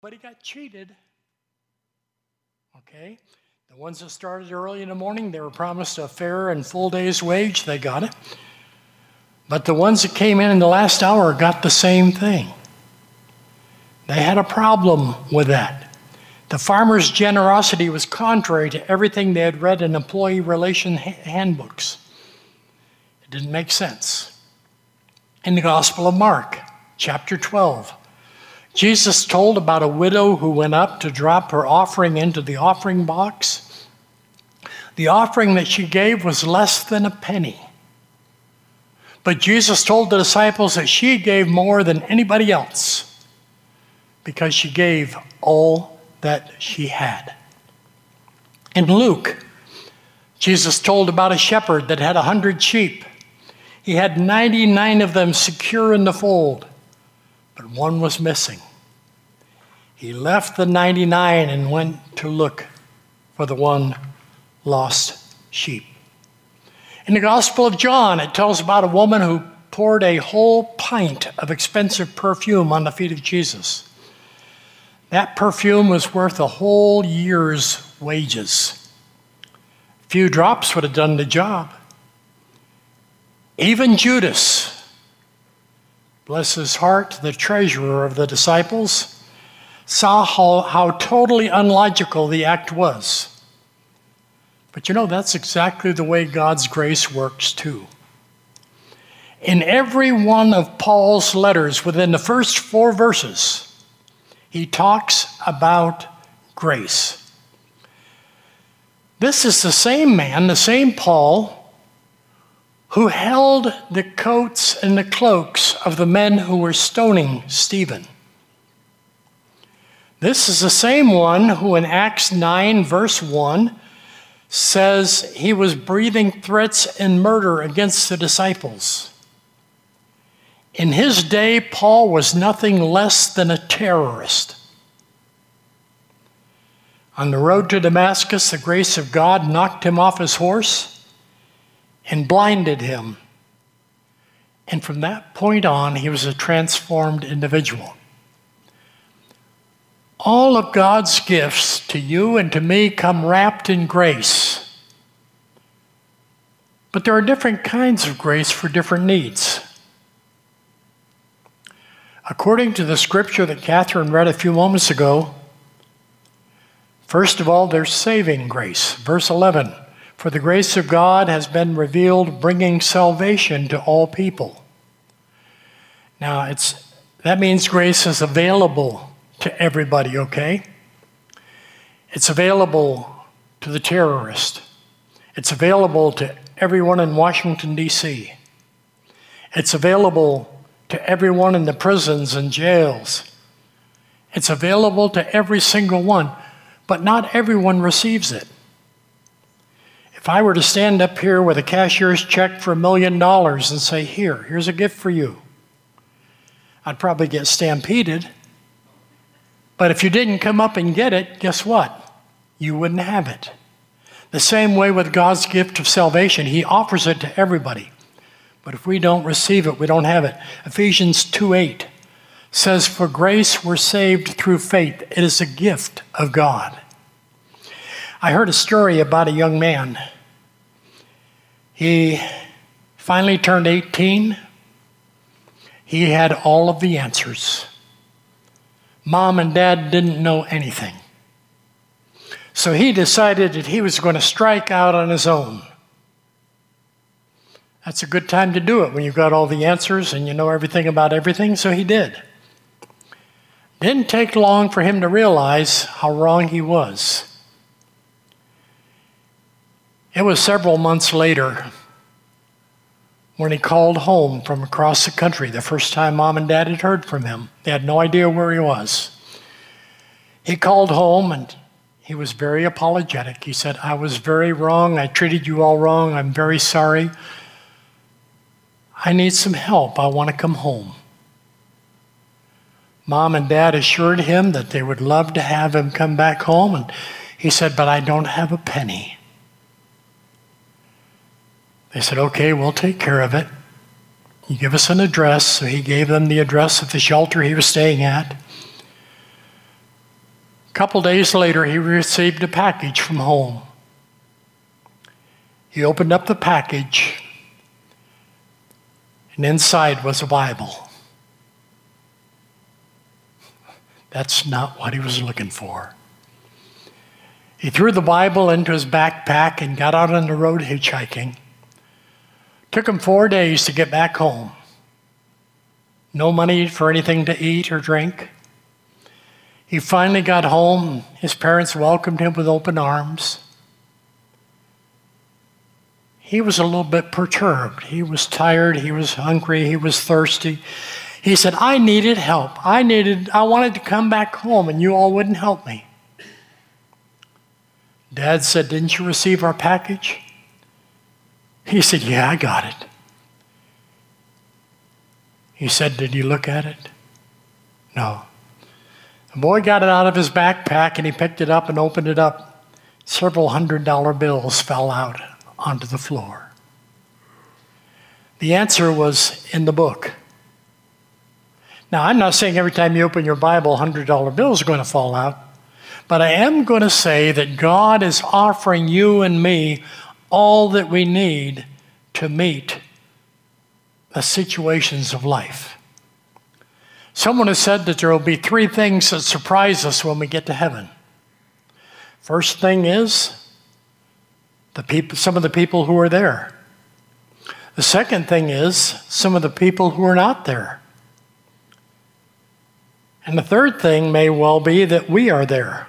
But he got cheated. Okay? The ones that started early in the morning, they were promised a fair and full day's wage. They got it. But the ones that came in the last hour got the same thing. They had a problem with that. The farmer's generosity was contrary to everything they had read in employee relation handbooks. It didn't make sense. In the Gospel of Mark, chapter 12, Jesus told about a widow who went up to drop her offering into the offering box. The offering that she gave was less than a penny. But Jesus told the disciples that she gave more than anybody else because she gave all that she had. In Luke, Jesus told about a shepherd that had 100 sheep. He had 99 of them secure in the fold, but one was missing. He left the 99 and went to look for the one lost sheep. In the Gospel of John, it tells about a woman who poured a whole pint of expensive perfume on the feet of Jesus. That perfume was worth a whole year's wages. A few drops would have done the job. Even Judas, bless his heart, the treasurer of the disciples, saw how totally unlogical the act was. But you know, that's exactly the way God's grace works too. In every one of Paul's letters, within the first 4 verses, he talks about grace. This is the same man, the same Paul, who held the coats and the cloaks of the men who were stoning Stephen. This is the same one who in Acts 9, verse 1, says he was breathing threats and murder against the disciples. In his day, Paul was nothing less than a terrorist. On the road to Damascus, the grace of God knocked him off his horse and blinded him. And from that point on, he was a transformed individual. All of God's gifts to you and to me come wrapped in grace. But there are different kinds of grace for different needs. According to the scripture that Catherine read a few moments ago, first of all, there's saving grace. Verse 11, for the grace of God has been revealed, bringing salvation to all people. Now, that means grace is available to everybody, okay? It's available to the terrorist. It's available to everyone in Washington, D.C. It's available to everyone in the prisons and jails. It's available to every single one, but not everyone receives it. If I were to stand up here with a cashier's check for $1 million and say, here's a gift for you, I'd probably get stampeded. But if you didn't come up and get it, guess what? You wouldn't have it. The same way with God's gift of salvation, he offers it to everybody. But if we don't receive it, we don't have it. Ephesians 2:8 says, for grace we're saved through faith. It is a gift of God. I heard a story about a young man. He finally turned 18. He had all of the answers. Mom and Dad didn't know anything. So he decided that he was going to strike out on his own. That's a good time to do it when you've got all the answers and you know everything about everything, so he did. Didn't take long for him to realize how wrong he was. It was several months later when he called home from across the country, the first time Mom and Dad had heard from him. They had no idea where he was. He called home and he was very apologetic. He said, I was very wrong. I treated you all wrong. I'm very sorry. I need some help. I want to come home. Mom and Dad assured him that they would love to have him come back home. And he said, but I don't have a penny. They said, okay, we'll take care of it. You give us an address. So he gave them the address of the shelter he was staying at. A couple days later, he received a package from home. He opened up the package, and inside was a Bible. That's not what he was looking for. He threw the Bible into his backpack and got out on the road hitchhiking. Took him 4 days to get back home. No money for anything to eat or drink. He finally got home. His parents welcomed him with open arms. He was a little bit perturbed. He was tired. He was hungry. He was thirsty. He said, I needed help. I wanted to come back home, and you all wouldn't help me. Dad said, didn't you receive our package? He said, yeah, I got it. He said, did you look at it? No. The boy got it out of his backpack, and he picked it up and opened it up. Several $100 bills fell out onto the floor. The answer was in the book. Now, I'm not saying every time you open your Bible, $100 bills are going to fall out, but I am going to say that God is offering you and me all that we need to meet the situations of life. Someone has said that there will be 3 things that surprise us when we get to heaven. First thing is some of the people who are there. The second thing is some of the people who are not there. And the third thing may well be that we are there.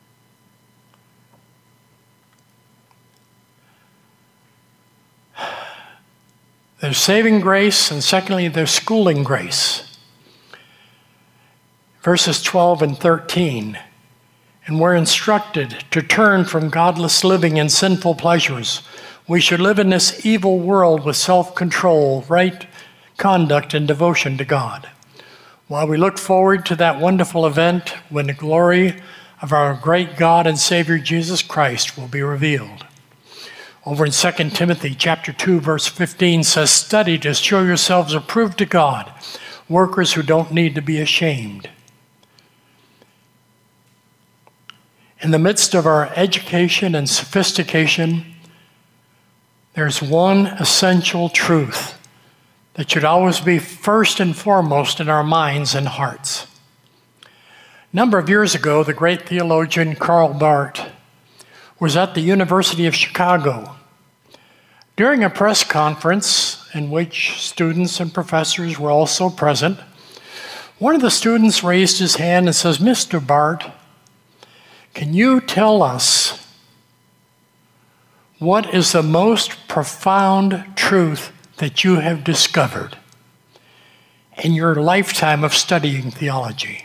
There's saving grace, and secondly, there's schooling grace. Verses 12 and 13. And we're instructed to turn from godless living and sinful pleasures. We should live in this evil world with self-control, right conduct, and devotion to God. While we look forward to that wonderful event when the glory of our great God and Savior Jesus Christ will be revealed. Over in 2 Timothy chapter 2, verse 15 says, study to show yourselves approved to God, workers who don't need to be ashamed. In the midst of our education and sophistication, there's one essential truth that should always be first and foremost in our minds and hearts. A number of years ago, the great theologian Karl Barth was at the University of Chicago. During a press conference in which students and professors were also present, one of the students raised his hand and says, Mr. Barth, can you tell us what is the most profound truth that you have discovered in your lifetime of studying theology?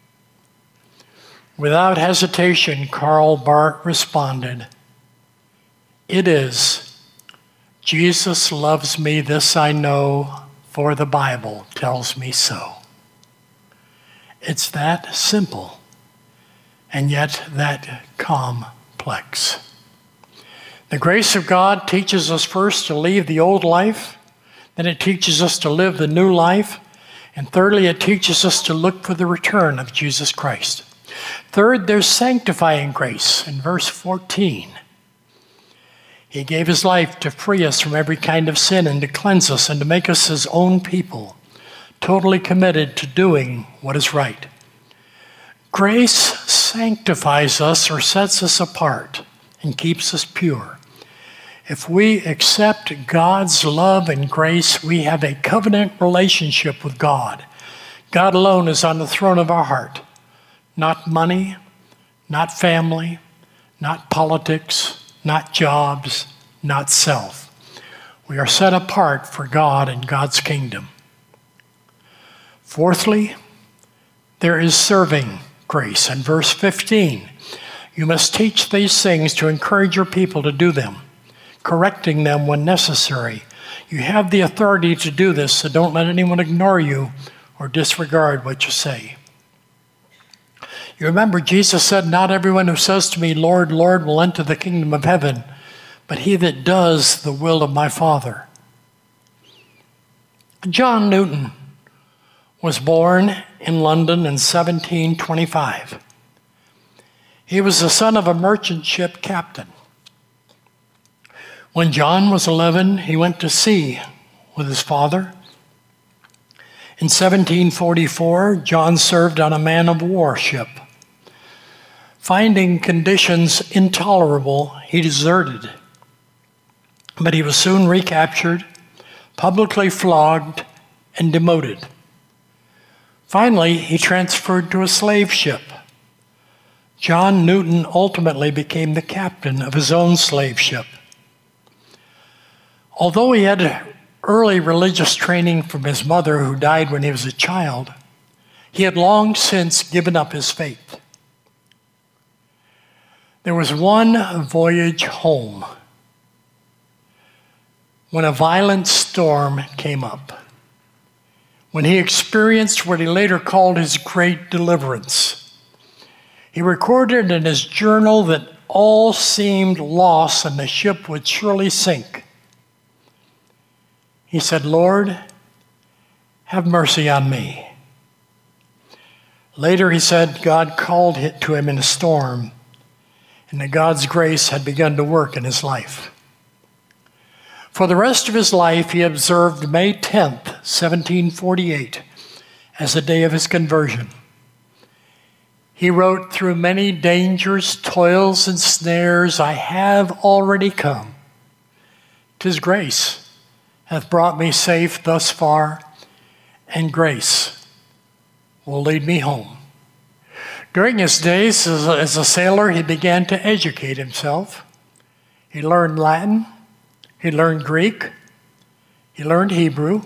Without hesitation, Karl Barth responded, it is, Jesus loves me, this I know, for the Bible tells me so. It's that simple, and yet that complex. The grace of God teaches us first to leave the old life, then it teaches us to live the new life, and thirdly, it teaches us to look for the return of Jesus Christ. Third, there's sanctifying grace in verse 14. He gave his life to free us from every kind of sin and to cleanse us and to make us his own people, totally committed to doing what is right. Grace sanctifies us or sets us apart and keeps us pure. If we accept God's love and grace, we have a covenant relationship with God. God alone is on the throne of our heart. Not money, not family, not politics, not jobs, not self. We are set apart for God and God's kingdom. Fourthly, there is serving grace. In verse 15, you must teach these things to encourage your people to do them, correcting them when necessary. You have the authority to do this, so don't let anyone ignore you or disregard what you say. You remember Jesus said, not everyone who says to me, Lord, Lord, will enter the kingdom of heaven, but he that does the will of my Father. John Newton was born in London in 1725. He was the son of a merchant ship captain. When John was 11, he went to sea with his father. In 1744, John served on a man-of-war ship. Finding conditions intolerable, he deserted. But he was soon recaptured, publicly flogged, and demoted. Finally, he transferred to a slave ship. John Newton ultimately became the captain of his own slave ship. Although he had early religious training from his mother, who died when he was a child, he had long since given up his faith. There was one voyage home when a violent storm came up, when he experienced what he later called his great deliverance. He recorded in his journal that all seemed lost and the ship would surely sink. He said, "Lord, have mercy on me." Later he said God called to him in a storm, and that God's grace had begun to work in his life. For the rest of his life, he observed May 10th, 1748, as the day of his conversion. He wrote, "Through many dangers, toils, and snares I have already come. 'Tis grace hath brought me safe thus far, and grace will lead me home." During his days as a sailor, he began to educate himself. He learned Latin, he learned Greek, he learned Hebrew.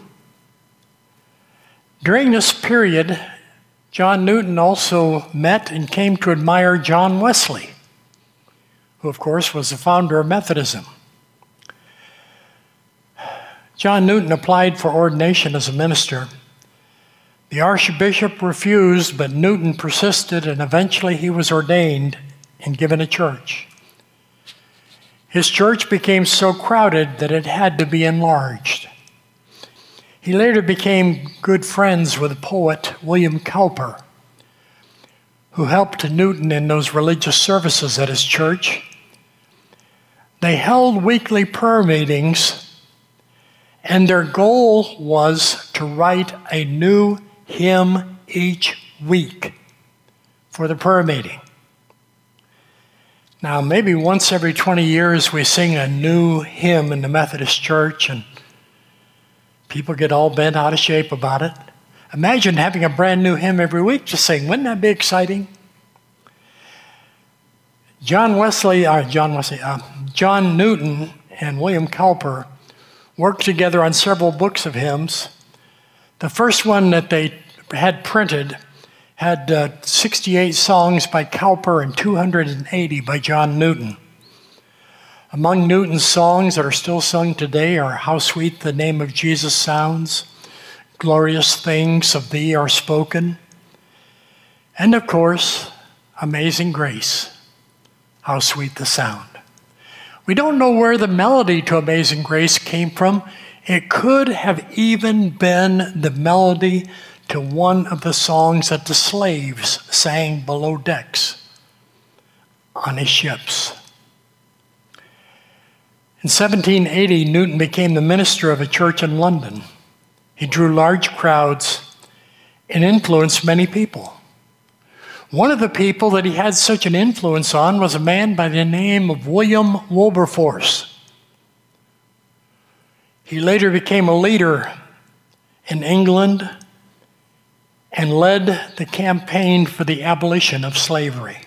During this period, John Newton also met and came to admire John Wesley, who of course was the founder of Methodism. John Newton applied for ordination as a minister. The archbishop refused, but Newton persisted, and eventually he was ordained and given a church. His church became so crowded that it had to be enlarged. He later became good friends with the poet William Cowper, who helped Newton in those religious services at his church. They held weekly prayer meetings, and their goal was to write a new hymn each week for the prayer meeting. Now, maybe once every 20 years we sing a new hymn in the Methodist Church and people get all bent out of shape about it. Imagine having a brand new hymn every week to sing. Wouldn't that be exciting? John Newton and William Cowper worked together on several books of hymns. The first one that they had printed had 68 songs by Cowper and 280 by John Newton. Among Newton's songs that are still sung today are "How Sweet the Name of Jesus Sounds," "Glorious Things of Thee Are Spoken," and of course, "Amazing Grace, How Sweet the Sound." We don't know where the melody to "Amazing Grace" came from. It could have even been the melody to one of the songs that the slaves sang below decks on his ships. In 1780, Newton became the minister of a church in London. He drew large crowds and influenced many people. One of the people that he had such an influence on was a man by the name of William Wilberforce. He later became a leader in England and led the campaign for the abolition of slavery.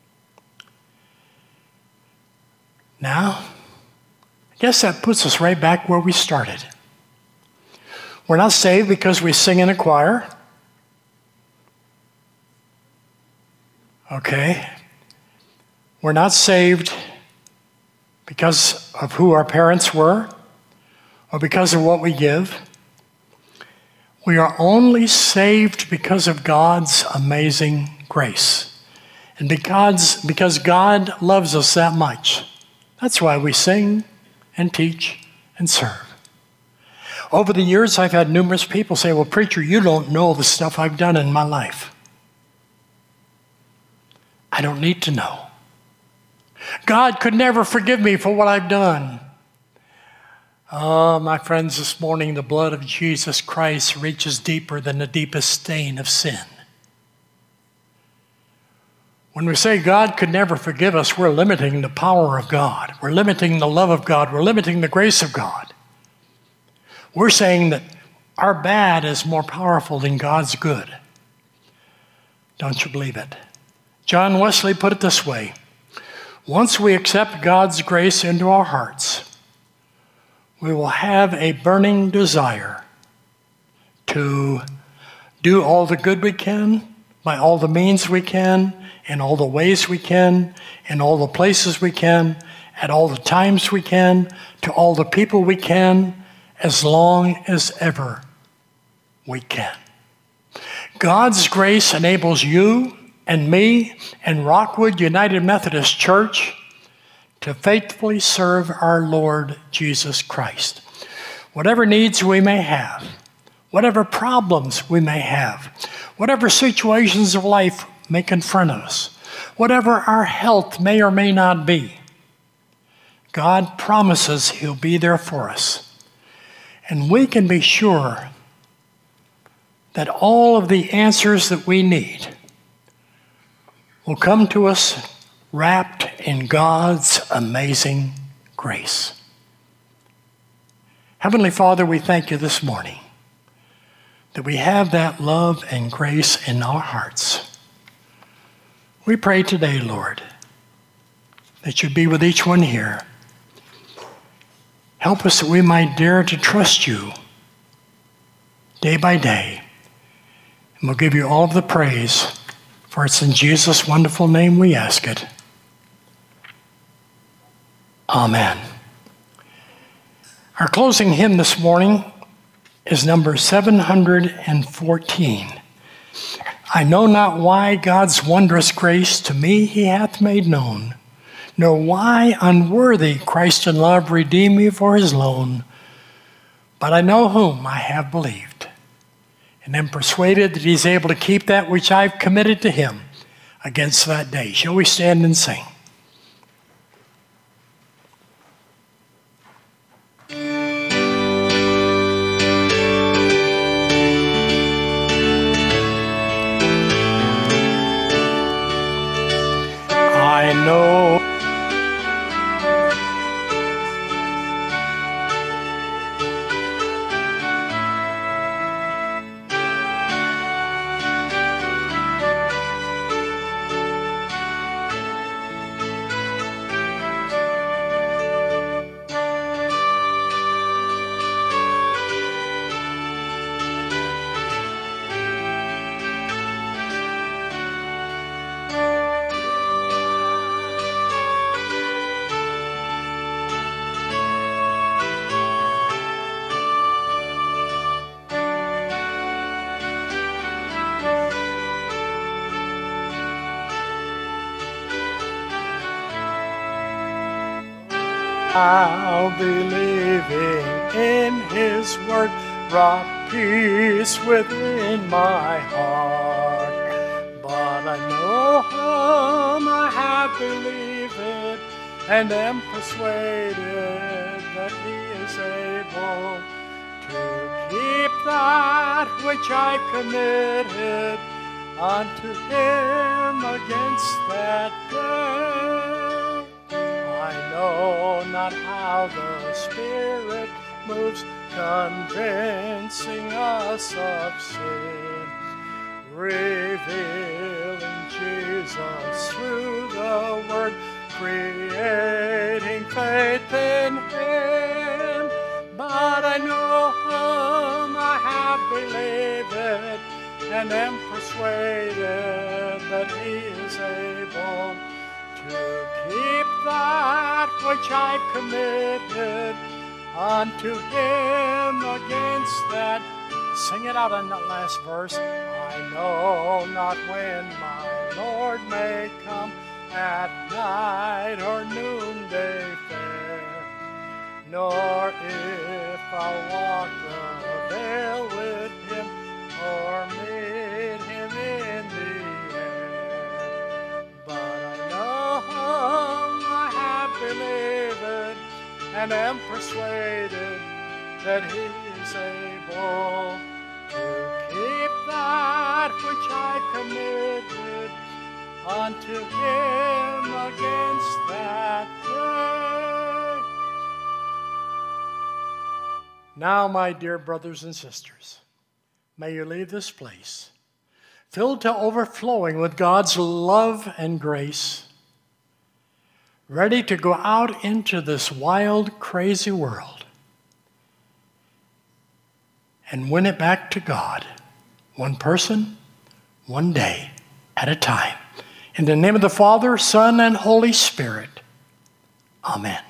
Now, I guess that puts us right back where we started. We're not saved because we sing in a choir. Okay. We're not saved because of who our parents were or because of what we give. We are only saved because of God's amazing grace. And because God loves us that much. That's why we sing and teach and serve. Over the years, I've had numerous people say, "Well, preacher, you don't know the stuff I've done in my life." I don't need to know. God could never forgive me for what I've done. Oh, my friends, this morning the blood of Jesus Christ reaches deeper than the deepest stain of sin. When we say God could never forgive us, we're limiting the power of God. We're limiting the love of God. We're limiting the grace of God. We're saying that our bad is more powerful than God's good. Don't you believe it? John Wesley put it this way: once we accept God's grace into our hearts, we will have a burning desire to do all the good we can, by all the means we can, in all the ways we can, in all the places we can, at all the times we can, to all the people we can, as long as ever we can. God's grace enables you and me and Rockwood United Methodist Church to faithfully serve our Lord Jesus Christ. Whatever needs we may have, whatever problems we may have, whatever situations of life may confront us, whatever our health may or may not be, God promises He'll be there for us. And we can be sure that all of the answers that we need will come to us wrapped in God's amazing grace. Heavenly Father, we thank you this morning that we have that love and grace in our hearts. We pray today, Lord, that you be with each one here. Help us that we might dare to trust you day by day. And we'll give you all of the praise, for it's in Jesus' wonderful name we ask it. Amen. Our closing hymn this morning is number 714. I know not why God's wondrous grace to me He hath made known, nor why unworthy Christ in love redeemed me for His loan. But I know whom I have believed, and am persuaded that He's able to keep that which I've committed to Him against that day. Shall we stand and sing? I know I'll believing in His word wrought peace within my heart. But I know whom I have believed, and am persuaded that He is able to keep that which I committed unto Him against that day. I know not how the Spirit moves, convincing us of sin, revealing Jesus through the Word, creating faith in Him. But I know whom I have believed, and am persuaded that He is able to keep that which I've committed unto Him against that. Sing it out on that last verse. I know not when my Lord may come, at night or noonday fair, nor if I'll walk the vale with Him, or meet Him in the air. But and am persuaded that he is able to keep that which I committed unto him against that day. Now, my dear brothers and sisters, may you leave this place filled to overflowing with God's love and grace, ready to go out into this wild, crazy world and win it back to God, one person, one day at a time. In the name of the Father, Son, and Holy Spirit, amen.